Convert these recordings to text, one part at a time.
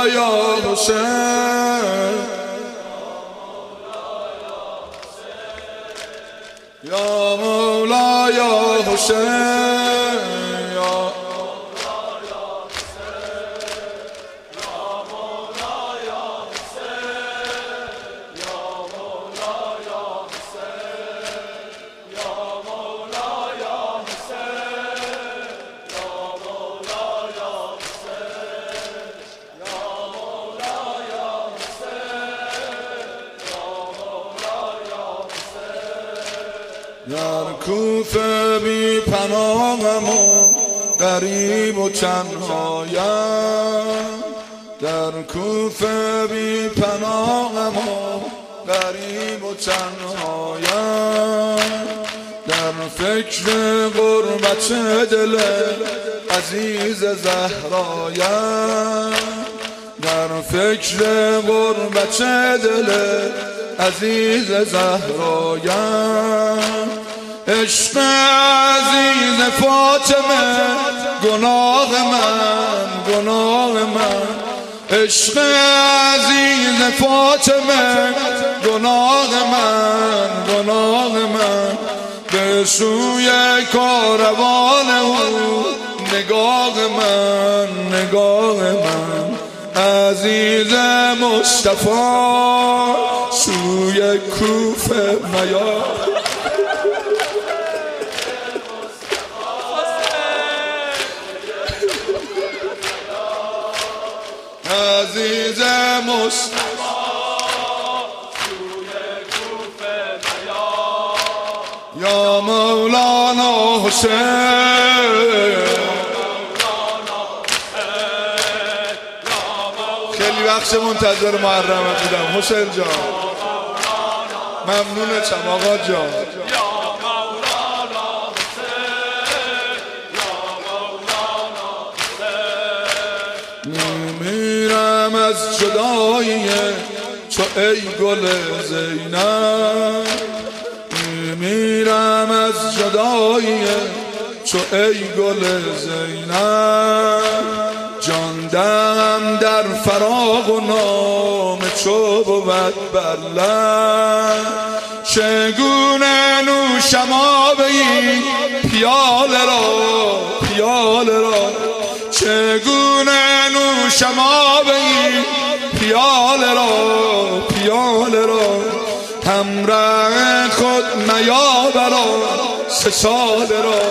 یا حسین یا مولا یا حسین یا در کوفه بی پناهم و غریب و تنهایم در کوفه بی پناهم و غریب و تنهایم در فکر غربت دل عزیز زهرایم در فکر غربت دل عزیز زهرایم عشق عزیز فاطمه گناه من عشق عزیز فاطمه گناه من به سوی کاروان او نگاه من عزیز مصطفی سوی کوفه میا عزیز مصطفی سوی کوفه میا یا مولانا حسین خیلی وقت منتظر محرمت بودم حسین جان ممنونتم آقا جان میمیرم از جدایی تو ای گل زینب میمیرم از جدایی تو ای گل زینب جان دم در فراق و نام تو بود بر لب چگونه نوشم آب این پیاله را چگونه نوشم آب این پیاله را همراه خود میابرا سه سال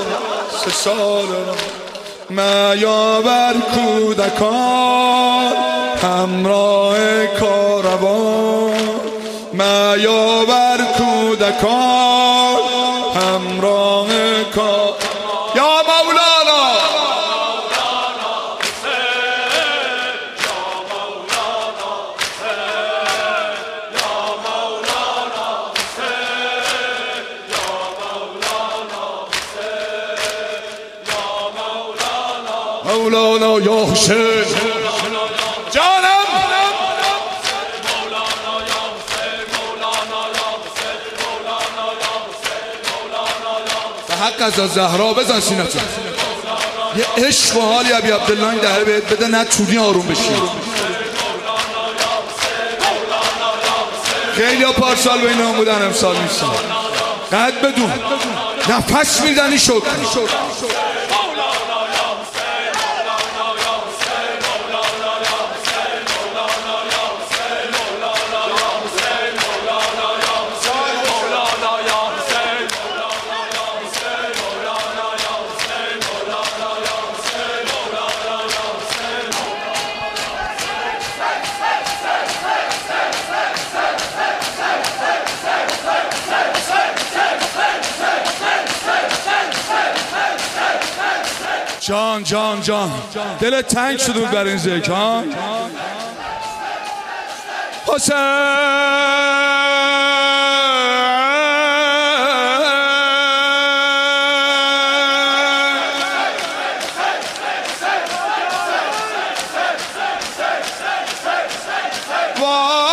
را میابر کودکان همراه کاروان میابر کودکان همراه کاروان یا مولانا مولانا یا حسین جانم به حق از زهرا بزن سینتون یه عشق و حالی ابی عبدالله این دهه بهت بده نه طولی آروم بشی خیلی ها پارسال به این هم بودن امسال نیستن قد بدون نفس میزنی شکر جان دلت تنگ شده بود بر این ذکر ها حسین